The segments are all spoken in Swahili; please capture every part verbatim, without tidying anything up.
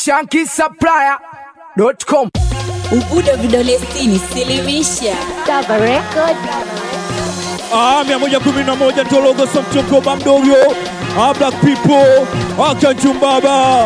Shanky Supplier dot com. Ubudo vidole sitini silimisha Saba Record. Ah, mia moja kumi na moja Tologo Somchoko Bamdogo. Ah, black people. Ah, Kanchumbaba.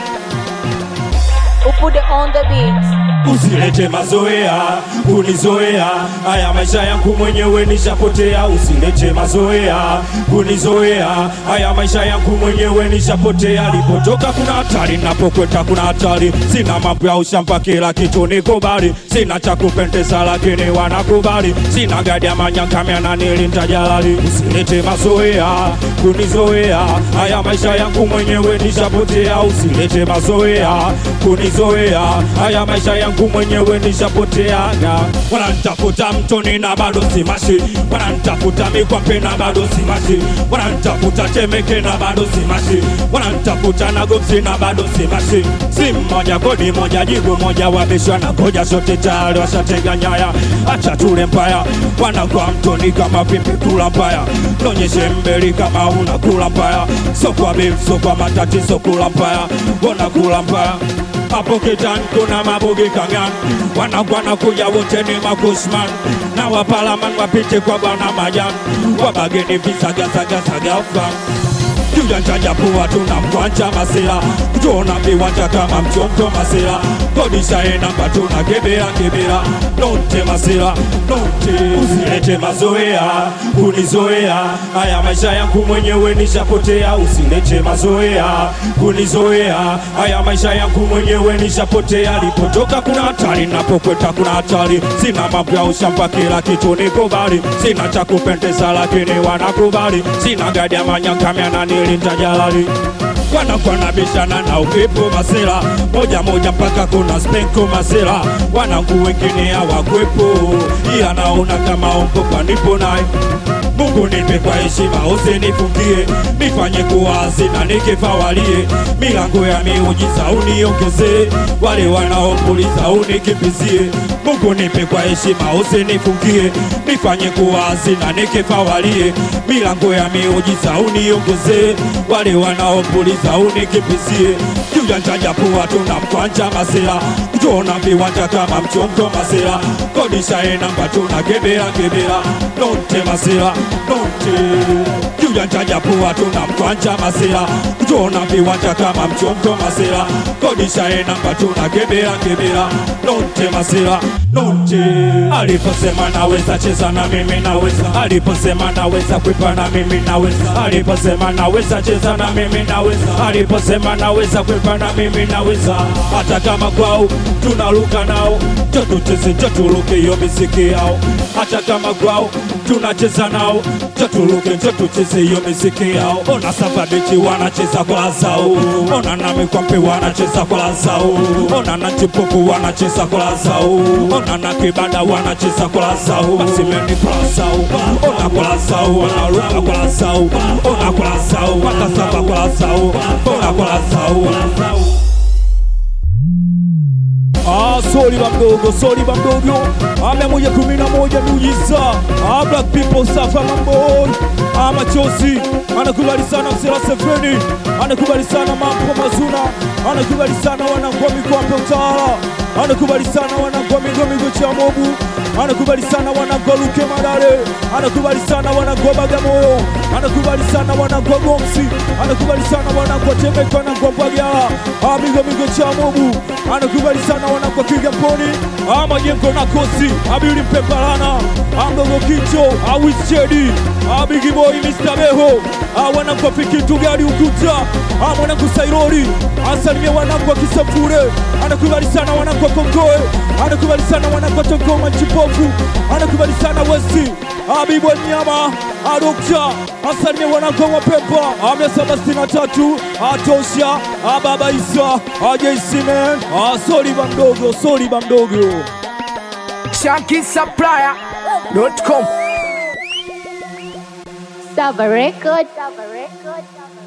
Ubudo on the beat. Usilete mazoea, kunizoea. Haya maisha yangu mwenyewe nishapotea. Usilete mazoea, kunizoea. Haya maisha yangu mwenyewe nishapotea. Lipotoka kuna hatari, napokwenda kuna hatari. Sina mambo ya ushamba, kila kitu nikubali. Sina cha kupendeza lakini wanakubali. Sina gadi ya manyanga na nilinda jalali. Usilete mazoea, kunizoea. Haya maisha yangu mwenyewe nishapotea. Usilete mazoea, kunizoea. Haya maisha yangu mwenyewe nishapotea. Wananitafuta mtoni na bado simashi. Wananitafuta Mikwape na bado simashi. Wananitafuta Temeke na bado simashi. Wananitafuta na Gomsi na bado simashi. Simu moja kodi moja jibu moja, wabishwa na koja sote tayari washatega nyaya. Acha tule mbaya, wanakuwa mtoni kama pipi kula mbaya. Nonyeshe mbeli kama unakula mbaya. So kwa bill, so kwa matatizo kula mbaya. Wanakula mbaya. Hapo kitani kuna mabugi kangan. Wanakwana kuja wote ni makushman. Na wapalaman wapite kwa bwana majan. Wabageni visaga saga saga ufam. Kujanja japuwa tunamkwanja masila. Kutuona viwanja kama mchonto masila. Kodisha enamba tunakebea kebea. Nonte masila, nonte. Usilete mazoea, kunizoea. Haya maisha yangu mwenyewe nishapotea. Usilete mazoea, kunizoea. Haya maisha yangu mwenyewe nishapotea. Lipotoka kuna hatari, napokwenda kuna hatari. Sina mambo ya ushamba, kila kitu nikubali. Sina cha kupendeza lakini wanakubali. Sina gadi ya manyanga na nilinda jalali. Wanakwana bishana na upepo masela. Moja moja mpaka kuna spenko masela. Wanangu wengine hawakwepo, ila naona kama umpo kwa nipo naye. Mungu nipe kwa heshima usinifungie. Nifanye kuwazi na nikifawalie. Milango ya miujiza uniongezee. Wale wanaopuliza unikipizie. Mungu nipe kwa heshima usinifungie. Nifanye kuwazi na nikifawalie. Milango ya miujiza uniongezee. Wale wanaopuliza unikipizie. Kujanja japuwa tunamkwanja masela. Kutuona viwanja kama mchonto masela. Kodisha enamba tunakebea kebea. Nonte masela, nonte. Kujanja japuwa tunamkwanja masela. Kutuona viwanja kama mchonto masela. Kodisha enamba tunakebea kebea. Nonte masela, nonte. Aliposema naweza cheza na mimi naweza. Aliposema naweza kuipa na mimi naweza. Aliposema naweza cheza na mimi naweza. Aliposema naweza kuipa na mimi naweza. Hata kama kwao tunaruka nao, jotu cheze jotu luke yo miziki yao. Hata kama kwao tunacheza nao, jotu luke jotu cheze yo miziki yao. Ona Sababichi wanacheza kwa zao. Ona na Mikwape wanacheza kwa zao. Ona na Chipofu wanacheza kwa zao. Ona na Kibanda wanacheza kwa zao. Basi meni kwa zao. Ona kwa zao, wanaruka kwa zao. Ona kwa zao, wakasaba kwa zao. Ona kwa zao. Ah, sorry bamdogo, sorry bamdogo. Ah, mia moja kumi na moja miujiza. Ah, black people safa mambo. Ah, machozi. Anakubali sana Msela Sefeni. Anakubali sana Mampo Mazuna. Anakubali sana wanangwa Mikwape utawala. Anakubali sana wanangwa migo migo cha mobu. Anakubali sana wanangwa Luke Madare. Anakubali sana wanangwa Bagamoyo. Anakubali sana wanangwa Gomsi. Anakubali sana wanangwa Temeke, wanangwa Mbagala. Ah, migo migo cha mobu. Anakubali sana wanangwa Kigamboni. Ah, Majengo na Kosi. Abili Mpembalana. Ah, Mdogo Kicho. Ah, Wischedi. Ah, Bigi Boy mister Beho. Ah, wanangwa Fikitu Gari Ukuta. Ah, mwanangu Sairori. Asalimia wanangwa Kisafure. Anakubali sana wanangwa Kongoe. Anakubali sana wanangwa Tongoma Chipofu. Anakubali sana Westi. Abibu Nyama. Adokta. Asalimia wanangwa Wapepa. Ah, mia saba sitini na tatu. Atosha. Ah, Baba Isa. Ah, J C man. Ah, sorry bamdogo, sorry bamdogo. Shanky Supplier dot com. Saba Record. Saba Record.